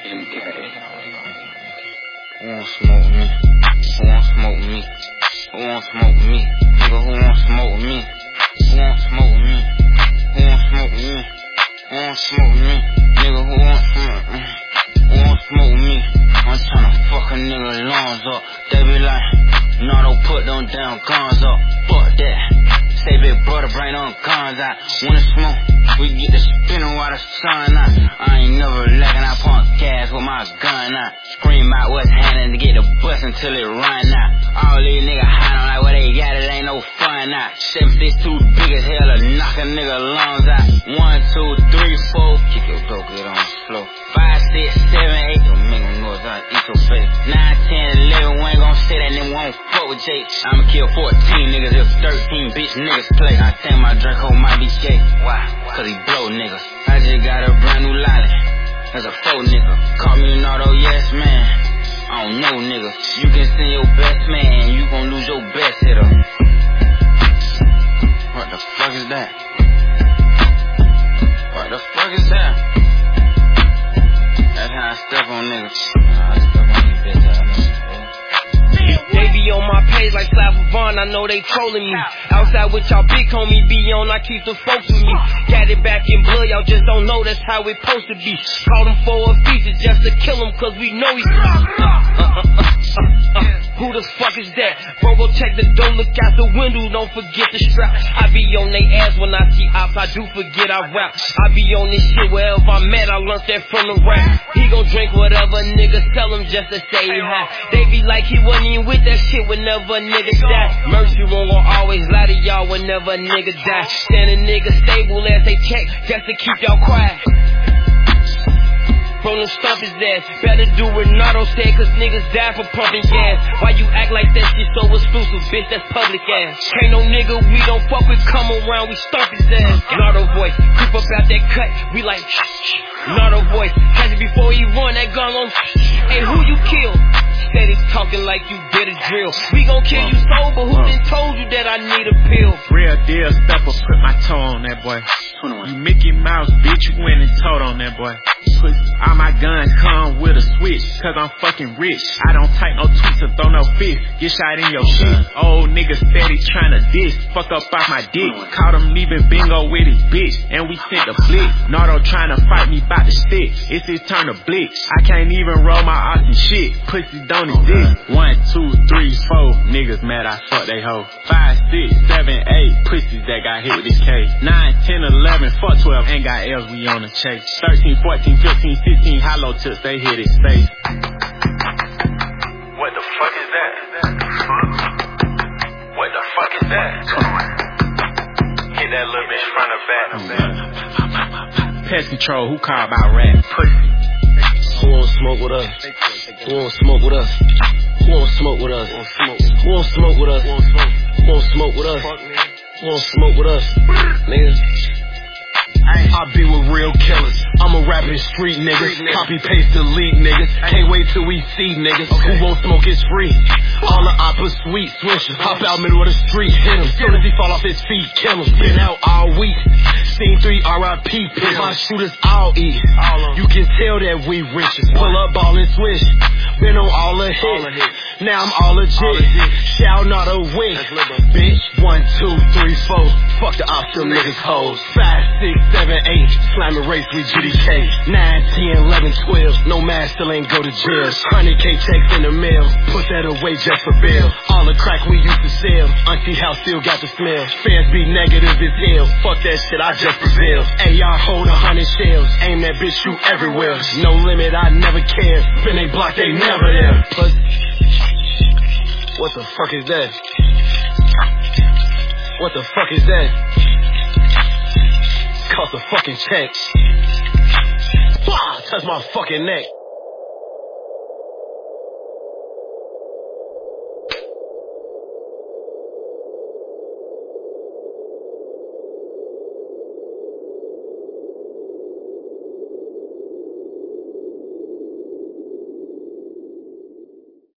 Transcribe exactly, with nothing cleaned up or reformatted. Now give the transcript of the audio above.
Who won't smoke with me? Who won't smoke with me? Who won't smoke with me? Nigga, who won't smoke with me? Who won't smoke with me? Who won't smoke with me? Who won't smoke with me? Nigga, who won't smoke with me? Who won't smoke with me? I'm tryna fuck a nigga lungs up. They be like, no, don't put them damn guns up. Fuck that. Say big brother, bring them guns out. Wanna smoke? We get the spinning while the sun out. I ain't never lacking, I pump gas with my gun out. Scream out what's happening to get the bus until it run out. All these niggas hiding like what they got, it ain't no fun out. seven six too big as hell to knock a nigga lungs out. One, two, three, four, kick your dope, get on the floor. Five, six, seven, eight, don't make no noise, I'll eat your face. Nine, ten, eleven, we ain't gon' say that nigga won't fuck with Jake. I'ma kill fourteen niggas if thirteen bitch niggas play. I think my Draco might be gay. Why? Cause he blow niggas. I just got a brand new lolly. That's a faux nigga. Call me an auto yes man. I don't know nigga. You can send your best man, you gon' lose your best hitter. What the fuck is that? What the fuck is that? That's how I step on niggas. Nah, I step on you bitch ass niggas. They be on my page like Slava Vaughn, I know they trolling me. Outside with y'all big homie be on, I keep the folks with me. Got it back in blood, y'all just don't know that's how it supposed to be. Called him for a feature just to kill him cause we know he's uh, uh, uh, uh, uh, uh. Who the fuck is that? Bro, go check the door, look out the window, don't forget the strap. I be on they ass when I see ops, I do forget I rap. I be on this shit wherever I'm at, I learned that from the rap. He gon' drink whatever niggas tell him just to say he high. They be like he wasn't even with that shit whenever a nigga die. Mercy won't gon' always lie to y'all whenever a nigga die. Stand a nigga stable as they check just to keep y'all quiet. Bro, them stump his ass. Better do Renato said cause niggas die for pumping gas. Why you act like that shit so exclusive, bitch? That's public ass. Ain't no nigga we don't fuck with come around, we stump his ass. Nardo voice, creep up out that cut, we like shh, shh. Nardo voice, catch it before he run that gun on. Hey, who you kill? Steady talking like you did a drill. We gon' kill you sober, who done told you that I need a pill? Real deal stepper, put my toe on that boy. You Mickey Mouse, bitch, you went and told on that boy. All my guns come with a switch, cause I'm fucking rich. I don't type no tweets or throw no fist, get shot in your shit. Old nigga steady tryna diss, fuck up off my dick. Caught him leaving bingo with his bitch, and we sent the blitz. Nardo tryna fight me bout the stick, it's his turn to blitz. I can't even roll my ox and shit, pussy don't exist. One, two, three, four, niggas mad I fuck they hoe. Five, six, seven, eight, pussies that got hit with this K. Nine, ten, eleven, fuck twelve, ain't got L's, we on the chase. Thirteen, fourteen, fifteen, sixteen, hollow tips, they hit his face. What the fuck is that? What the fuck is that? Hit that little bitch front or back. Pest control, who called about rap? Pussy. Who won't smoke with us? Who won't smoke with us? Who won't smoke with us? Who won't smoke with us? Who won't smoke with us? Who won't smoke with us? Nigga. I be with real killers. I'm a rapping street niggas. Copy paste delete niggas. Can't wait till we see niggas. Who won't smoke is free. All the oppa sweet swishers. Hop out middle of the street, hit him. Soon as he fall off his feet, kill him. Been out all week. Scene three R I P pills. My shooters all eat. You can tell that we riches. Pull up ball and swish. Been on all the hits. Now I'm all legit. Shout not a wig. Bitch, one, two, three, four. Fuck the ops, them niggas hoes. Five, six, seven, eight. Slamming race with G D K. Nine, ten, eleven, twelve. No man still ain't go to jail. one hundred K checks in the mail. Put that away just for bail. All the crack we used to sell. Auntie house still got the smell. Fans be negative as hell. Fuck that shit, I just prevail. A R hold a hundred shells. Aim that bitch, shoot everywhere. No limit, I never care. Spin they block, they never there. Plus, what the fuck is that? What the fuck is that? Cost a fucking check. Touch my fucking neck.